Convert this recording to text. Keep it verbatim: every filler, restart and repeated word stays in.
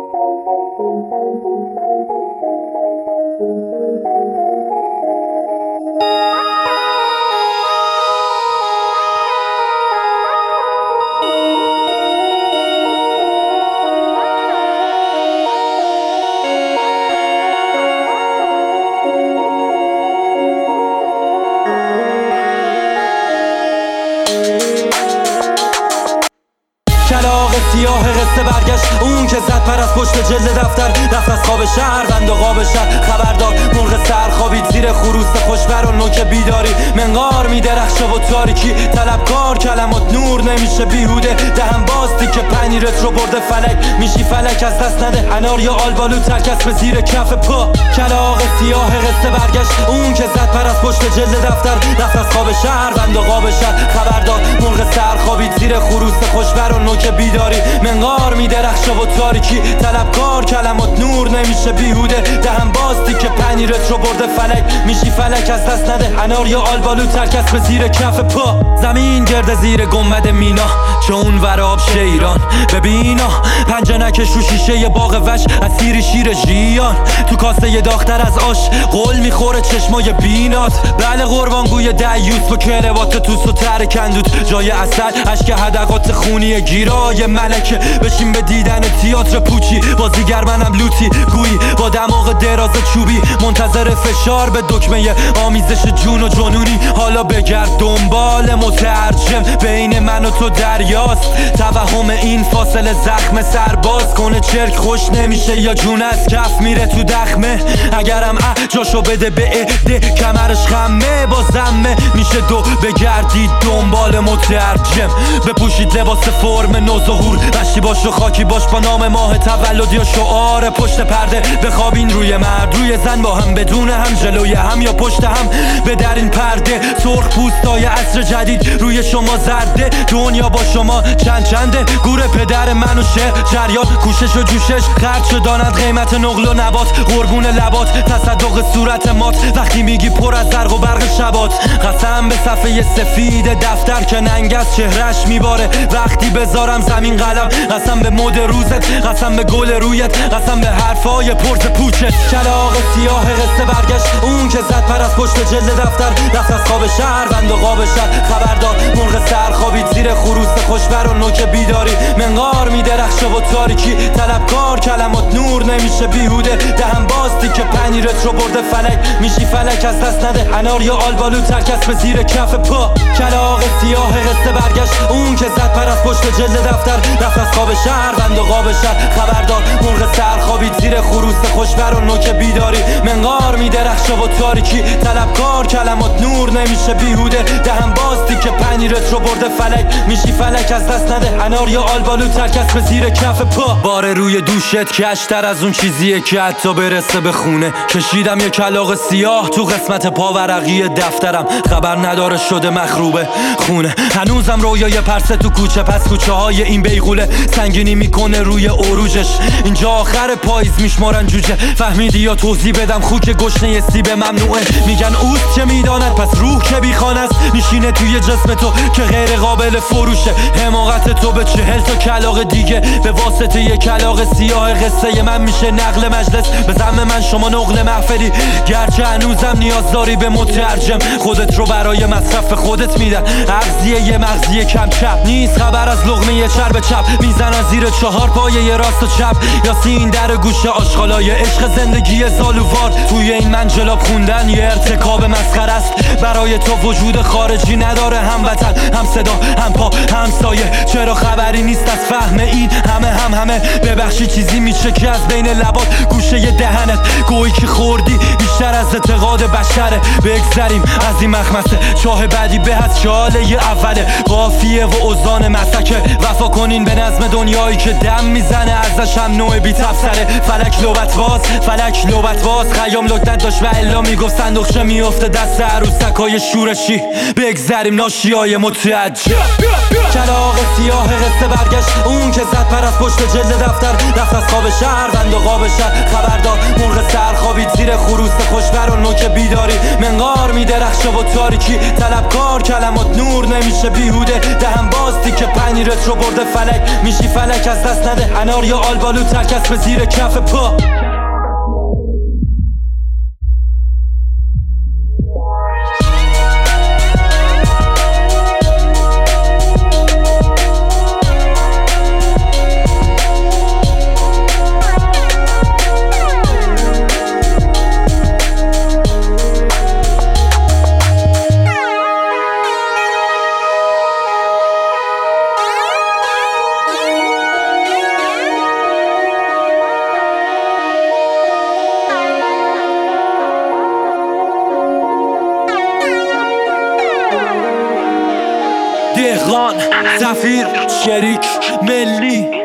کلاغ سیاه قصه برگشت، اون که زد پر از پشت جلد دفتر، رفت از خواب شهروند و قاب شهر خبردار. مرغ سر خوابید زیر خروس خوشبر و نوک بیداری، منقار میدرخشه و تاریکی طلبکار، کلمات نور نمیشه بیهوده. دهم باستی که پنیرت رو برده فلک، میشی فلک از دست نده انار یا آلبالو ترکست به زیر کف پا. کلاغ سیاه قصه برگشت، اون که زد پر از پشت جلد دفتر، رفت از خواب شهروند و قاب شهر خبردار. مرغ سر خوابید زیر خروس خوشبر و نوک بیداری، منقار میدرخشه و تاریکی طلبکار، کلمات نور نمیشه بیهوده. دهم باستی که پنیرت رو برده فلک، میشی فلک از دست نده انار یا آلبالو ترکست به زیر کف پا. زمین گرد زیر گنبد مینا، چه اون ور آب شیران ببینا، پنجه نکش رو شیشه باغ وش، اسیر شیر ژیان تو کاسه ی داختر از آش، قول میخوره چشمای بینات. بله قربانگوی دیوس با کلوات توس و تر کندود، جای اصل اشک حدقات خونی گیرای ملکه. بشین به دیدن تئاتر پوچی، بازیگر منم لوتی گویی با دماغ دراز چوبی، منتظر فشار به دکمه آمیزش جون و جنونی. حالا بگرد دنبال مترجم، بین من و تو دریاست. توهم این فاصله زخم سرباز کنه، چرک خوش نمیشه یا جون از کف میره تو دخمه. اگرم اه جاشو بده به عده، کمرش خمه با زمه میشه دو. بگردید دنبال مترجم، بپوشید لباس فرم نوظهور، مشتی باش و خاکی باش با نام ماه تولد یا شعار پشت پرده. بخوابین روی مرد روی زن با هم، بدون هم جلوی هم یا پشت هم. به در این پرده سرخ پوستای عصر جدید، روی شما زرده دنیا با شما چند چنده. گور پدر من و شعر جریان، کوشش و جوشش خرج شداند قیمت نقل و نبات. قربون لبات تصدق صورت مات، وقتی میگی پر از زرق و برق شبات. قسم به صفحه سفید دفتر که ننگ از چهرش میباره، وقتی بذارم زمین قلم. قسم به مد روزت، قسم به گل رویت، قسم به حرفای پرز پوچت. کلاغ سیاه قصه برگشت، اون که زد پر از پشت جلد دفتر، رفت از خواب شهروند و قاب شهر خبردار. مرغ سر خوابید زیر خروس خوشبر و نوک بیداری، منقار میدرخشه و تاریکی طلبکار، کلمات نور نمیشه بیهوده. دهم باستی که پنیرت رو برده فلک، میشی فلک از دست نده انار یا آلبالو ترکست به زیر کف پا. کلاغ سیاه قصه برگشت، اون که زد پر از پشت جلد دفتر، رفت از خواب شهروند و قاب شهر خبردار. مرغ سر خوابید زیر خروس خوشبر و نوک بیداری، منقار میدرخشه و تاریکی طلبکار، کلمات نور نمیشه بیهوده. دهم باستی که پنیرت رو برده فلک، میشی فلک از دست نده انار یا آلبالو ترکست به زیر کف پا. بار روی دوشت کشتر از اون چیزیه که حتی برسه به خونه. کشیدم یه کلاغ سیاه تو قسمت پاورقی دفترم، خبر نداره شده مخروبه خونه. هنوزم رویای پرسه تو کوچه پس کوچه های این بیغوله، سنگینی میکنه روی عروجش. اینجا آخر پاییز میشمارن جوجه، فهمیدی یا توضیح بدم؟ خوک گشنه سیب ممنوعه، میگن اوست که میداند پس روح که بیخوان است. میشینه توی جسم تو که غیر قابل فروشه، حماقت تو به چهل تا کلاغ دیگه. به واسطه یه کلاغ سیاه قصه من میشه نقل مجلس، به زعم من شما نقل محفلی. گرچه هنوزم نیاز داری به مترجم، خودت رو برای مصرف خودت میدن. اغذیه یه مغزی کم چپ نیست، خبر از لقمه یه چرب چپ. میزنن زیر چهار پایه یه راست و چپ، یا سین در گوشه آشغالای عشق زندگی سالووار. توی این منجلاب خوندن یه ارتکاب مسخره است، برای تو وجود خارجی نداره هموطن، هم صدا هم پا هم سایه. چرا خبری نیست از فهم این همه هم همه؟ ببخشی چیزی میشه که از بین لبات گوشه ی دهنت، گویی که خوردی بیشتر از اعتقاد بشره. بگذریم از این مخمسه، چاه بعدی به از چاله ی اوله. قافیه و اوزان مسکه، وفا کنین به نظم دنیایی که دم میزنه ازش هم نوع بی تفسره. فلک لوبت باز، فلک لوبت باز، خیام لکنت داشت و الا میگفت صندوقشه میفته دست عروسکای شورشی. بگذریم ناشیای متعجب. کلاغ سیاه قصه برگشت اون که زد پر از پشت جلد دفتر رفت از خواب شهر بند و قاب شهر خبردار مرغ سر خوابید زیر خروس خوشبر و نوک بیداری منقار میدرخشه و تاریکی طلبکار کلمات نور نمیشه بیهوده دهم باستی که پنیرت رو برده فلک میشی فلک از دست نده انار یا آلبالو ترکس به زیر کف پا دهقان، سفیر، شریک، ملی